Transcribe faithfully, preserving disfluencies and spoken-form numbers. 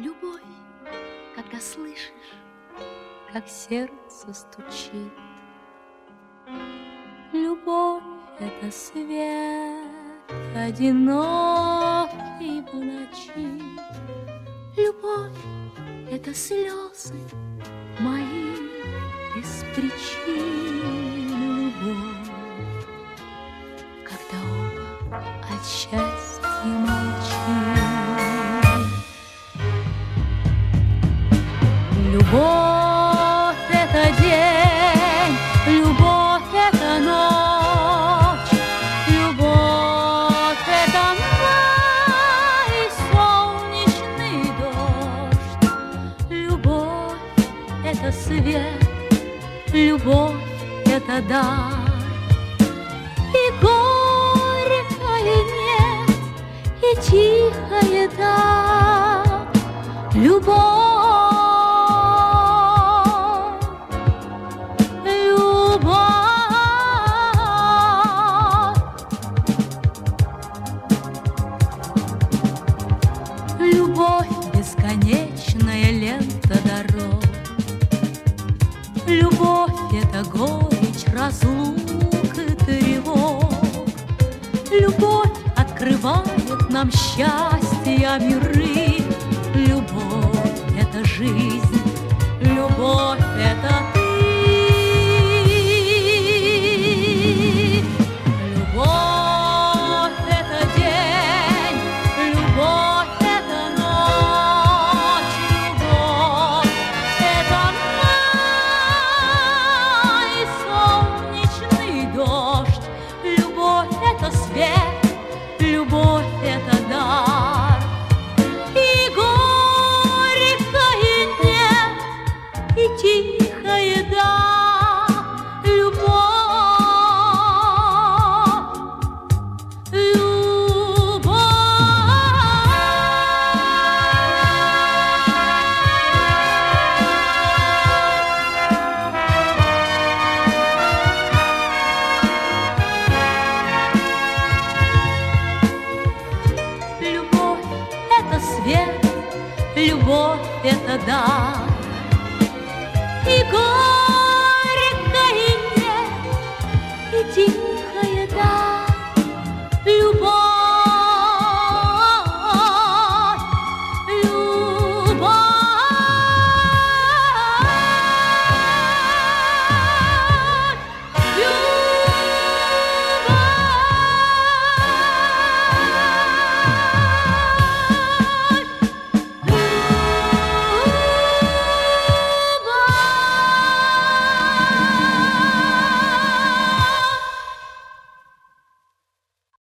Любовь, когда слышишь, как сердце стучит. Любовь — это свет, одинокий в ночи. Любовь — это слезы мои без причин. Любовь, когда оба от счастья молчим. Любовь — это день, любовь — это ночь, любовь — это май и солнечный дождь. Любовь — это свет, любовь — это дар. И горькое нет, и тихое да. Любовь. Любовь — бесконечная лента дорог. Любовь — это горечь разлук и тревог. Любовь открывает нам счастья миры. Любовь — это жизнь, любовь — это ты. Любовь — это день, любовь — это ночь, любовь — это май и солнечный дождь. Любовь — это свет, любовь — это дар. И горькое нет, и тихое да. Свет, любовь — это дар. И горькое